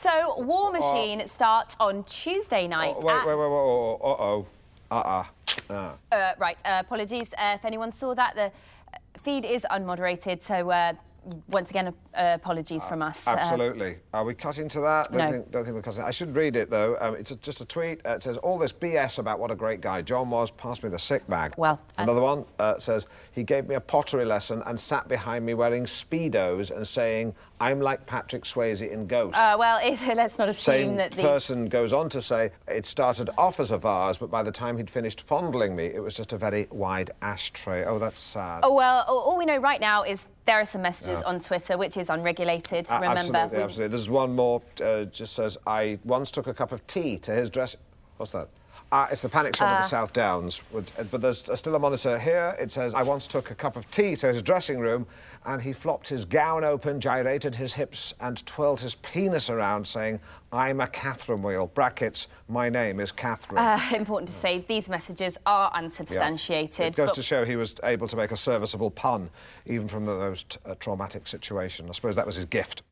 So, War Machine starts on Tuesday night. Right, apologies if anyone saw that. The feed is unmoderated, so once again, apologies from us. Absolutely. Are we cutting to that? No. Don't think we're cutting. I should read it, though. It's just a tweet. It says, all this BS about what a great guy John was, passed me the sick bag. Well... Another one says, he gave me a pottery lesson and sat behind me wearing Speedos and saying, I'm like Patrick Swayze in Ghost. Let's not assume that the person goes on to say, it started off as a vase, but by the time he'd finished fondling me, it was just a very wide ashtray. Oh, that's sad. Oh, well, all we know right now is there are some messages on Twitter, which is unregulated, remember. Absolutely. There's one more, just says, I once took a cup of tea to his dressing... What's that? It's the panic shot of the South Downs. But there's still a monitor here. It says, I once took a cup of tea to his dressing room and he flopped his gown open, gyrated his hips and twirled his penis around, saying, I'm a Catherine wheel. Brackets, my name is Catherine. Important to say, these messages are unsubstantiated. Yeah. It goes to show he was able to make a serviceable pun, even from the most traumatic situation. I suppose that was his gift.